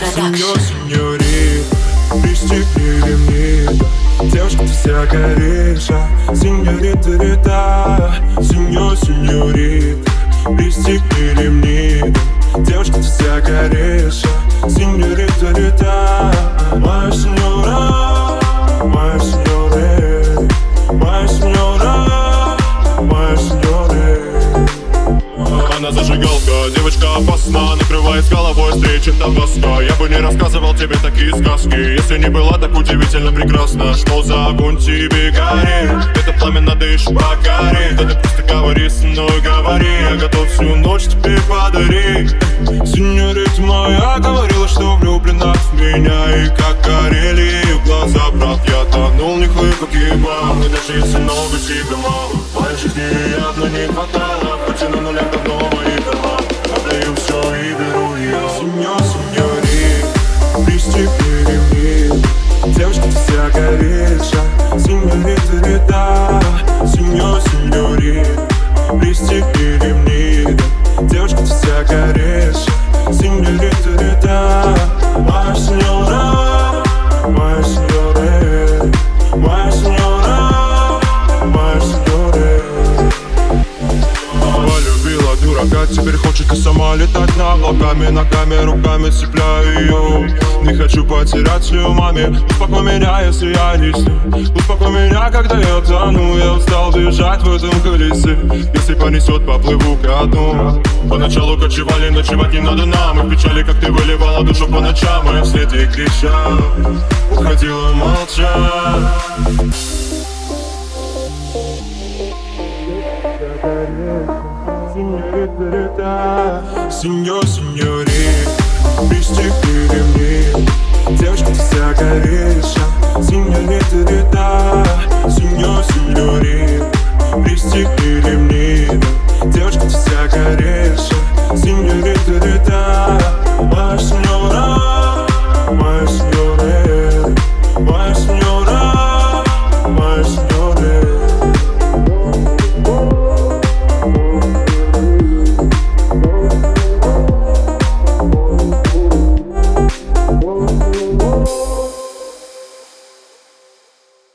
Сеньор, сеньорит, пристегни ремни. Девушка, ты вся горишь, сеньорита, рита. Сеньор, сеньорит, пристегни ремни. Девушка, ты вся горишь, сеньорита, рита. Моя сеньора, моя сеньоре, моя сеньора, моя сеньоре. Она зажигалка, девочка опасна, накрывает с головой встречи тоска. Я бы не рассказывал тебе такие сказки, если не была так удивительно прекрасна. Что за огонь тебе горит? Это пламя надо еще покорить. Да ты просто говори со мной, говори, я готов всю ночь тебе подарить. Сеньорита моя говорила, что влюблена в меня. И как горели ее глаза, брат, я тонул в них и погибал. И даже если много тебе мало, в моей жизни явно не хватало. Хоть и на нулях давно мои дома, отдаю все и беру ее. Сеньор, сеньорит, пристегни ремни. Девушка, ты вся горишь, сеньорита, рита. Сеньор, сеньорит, пристегни ремни. Девушка, ты вся горишь, сеньорита, рита. Моя сеньора, моя сеньоре, моя сеньора, моя сеньоре. Полюбила дурака, теперь хочет и сама летать над облаками. Ногами, руками цепляю ее. Не хочу потерять ее маме. Успокой меня, если я не с ней. Успокой меня, когда я тону. Я устал бежать в этом колесе. Если понесет, поплыву ко дну. Поначалу кочевали, ночевать не надо нам. И в печали, как ты выливала душу по ночам. И вслед ей кричал, уходила молча. Сеньорита, рита. Сеньор, сеньорит, пристегни ремни. Девушка, ты вся горишь,